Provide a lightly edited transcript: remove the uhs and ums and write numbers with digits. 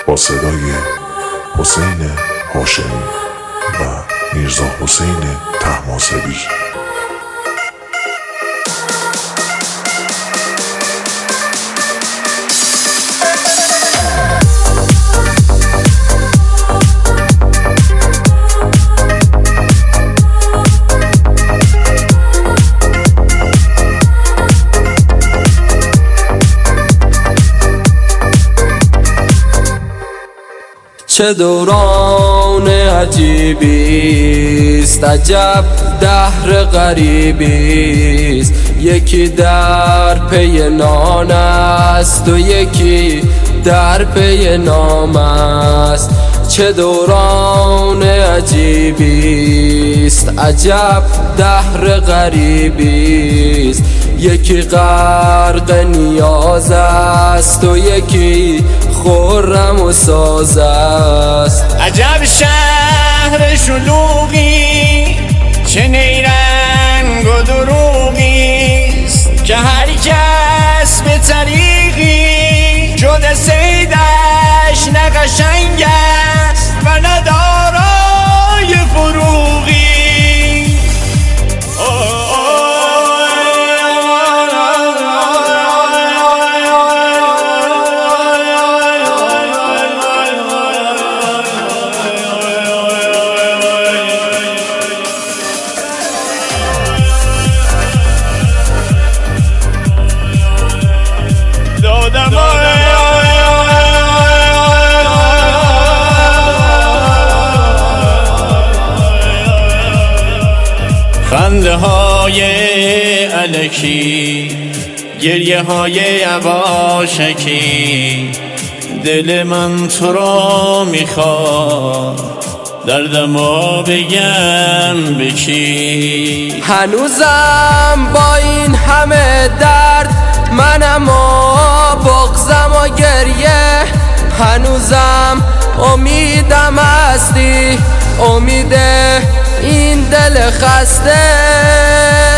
با صدای حسین هاشمی و میرزا حسین طهماسبی. چه دوران عجیبیست، عجب دهر غریبیست. یکی در پی نان است و یکی در پی نام است. چه دوران عجیبیست، عجب دهر غریبیست. یکی غرق نیاز است و یکی خرم و ساز است. عجب شهر شلوغی، چه نیرنگ و دروغیست که هر کس به طریقی جد صیدش نه قشنگ است و نه دارای فروغی. خنده های الکی، گریه های یواشکی، دل من تو را میخواد دردمو بگم به کی. هنوزم با این همه درد منم و بغضم و گریه، هنوزم امیدم هستی، امید این دل خسته.